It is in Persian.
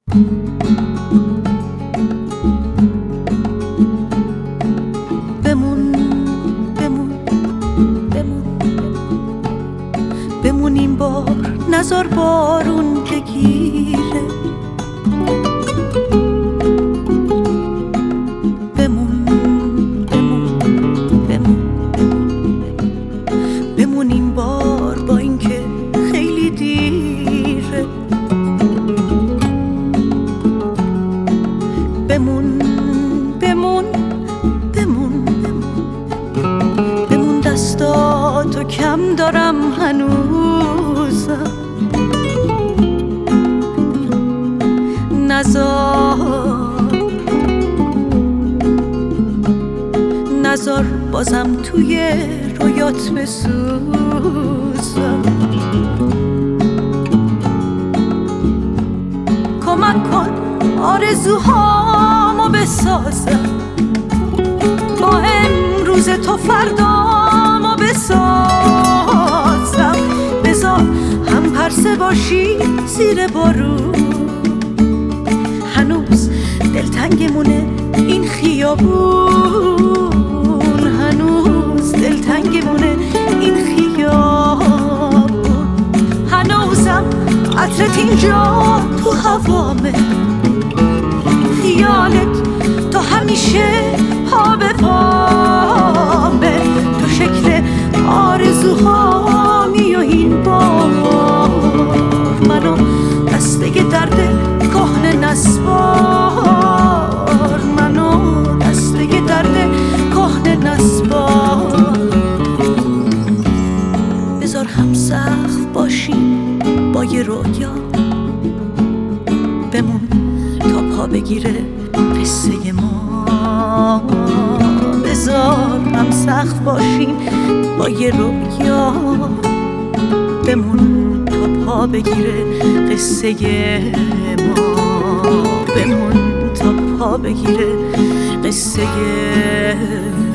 بمون بمون بمون بمون این بار، نذار بارون بگیره. بمون بمون بمون بمون این بار، با اینکه خیلی دیره. بمون بمون بمون بمون دستاتو کم دارم هنوزم. نذار بازم توی رویات بسوزم. کمک کن آرزوهامو بسازم، با امروز تو فردامو بسازم. بذار هم پرسه باشی زیر بارون، هنوز دلتنگمونه این خیابون، هنوز دلتنگمونه این خیابون. هنوزم عطرت اینجا تو هوامه، خیالت تو همیشه پا به پامه. تو شکل آرزوهامی و این بار، منو دسته درد کهنه نسبار، منو دسته درد کهنه نسبار. بذار هم سقف باشیم با یه رویا، بمون تا پا بگیره قصه ما. بذار هم سقف باشیم با یه رویا، بمون تا پا بگیره قصه ما. بمون تا پا بگیره قصه